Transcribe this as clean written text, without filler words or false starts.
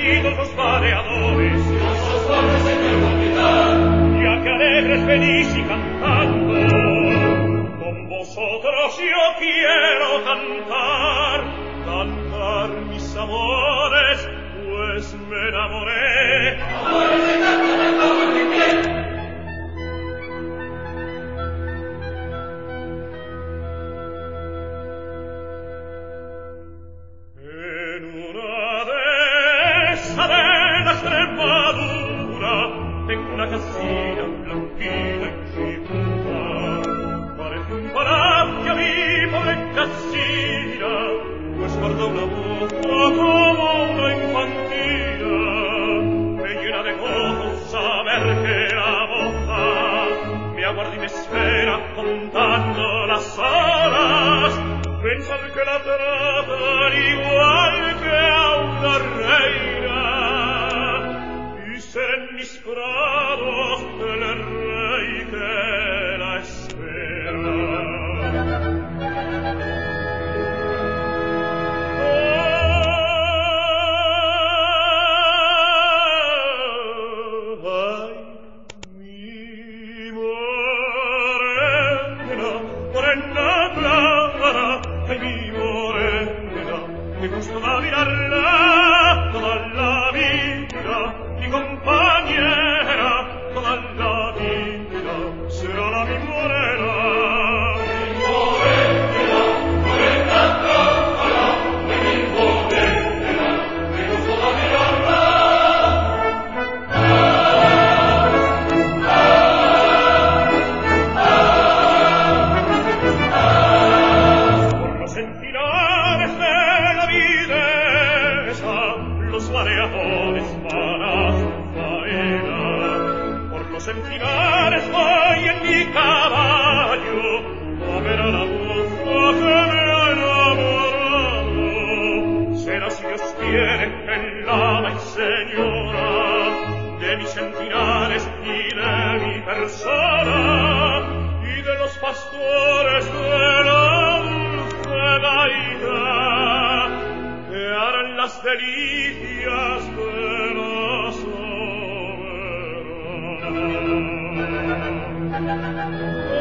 venidos los vadeadores, señor capitán, ya que alegres venís y cantando, con vosotros yo quiero cantar mis amores, pues me enamoré. Amores que cantan el agua en mi piel. Tengo una casilla blanquita y chiquita, parece un palacio a mi pobre casilla, pues guarda una boca como una infantila, me llena de gozo saber que la moza me aguarda y me espera contando las horas, pensar que la tratan igual que a una reina, en mis prados el rey que la espera. Ay, mi morena clara, ay, mi morena, me gusta mirarla toda la vida. Mi compañera toda la vida será la mi morena. Mi morena, morena clara, mi morena, me gusta mirarla. Por los encinares de la videsa, los mareadores van a los encinares voy en mi caballo a ver a la moza que me ha enamorado. Será si Dios quiere el ama y señora de mis encinares y de mi persona y de los pastores de la dulce gaita que harán las delicias de la soberana.